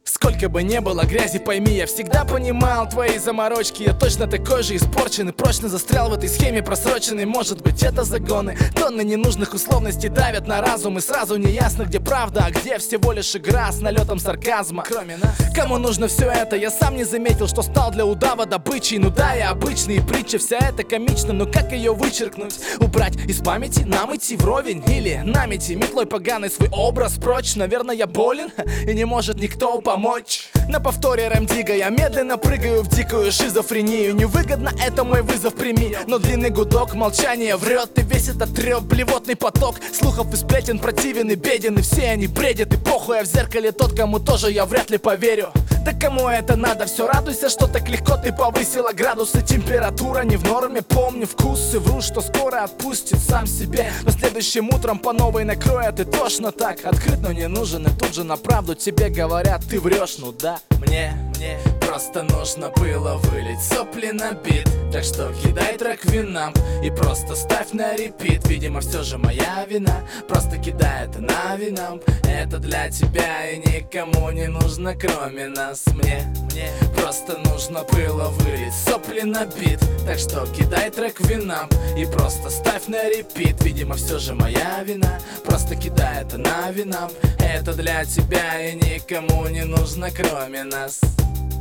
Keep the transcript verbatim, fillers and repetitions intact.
Сколько бы не было грязи, пойми, я всегда понимал твои заморочки. Я точно такой же испорченный, прочно застрял в этой схеме просроченной. Может быть, это загоны, тонны ненужных условностей давят на разум, и сразу не ясно, где правда, а где всего лишь игра с налетом сарказма. Кроме нас, кому нужно все это? Я сам не заметил, что стал для удава добычей. Ну да, я обычный, и притча вся эта комична, но как ее вычеркнуть? Убрать из памяти, нам идти вровень или намети метлой поганый свой образ прочь? Наверное, я болен, и не может никто помочь. На повторе Рэмдига я медленно прыгаю в дикую шизофрению. Невыгодно, это мой вызов, прими. Но длинный гудок, молчание врет, и весь этот трёп, блевотный поток слухов и сплетен противен и беден, и все они бредят. И похуй, а в зеркале тот, кому тоже я вряд ли поверю. Да кому это надо? Все радуйся, что так легко ты повысила градусы. Температура не в норме, помню вкусы. Вру, что скоро отпустит сам себе, но следующим утром по новой накроет. И тошно так, открыт, но не нужен. И тут же на правду тебе говорят, ты врешь. Ну да, мне, мне просто нужно было вылить сопли на бит. Так что кидай трек винам и просто ставь на репит. Видимо, все же моя вина, просто кидай это на винам. Это для тебя и никому не нужно, кроме нас. Мне, мне просто нужно было вылить сопли на бит. Так что кидай трек винам и просто ставь на репит. Видимо, все же моя вина, просто кидай это на винам. Это для тебя и никому не нужно, кроме нас.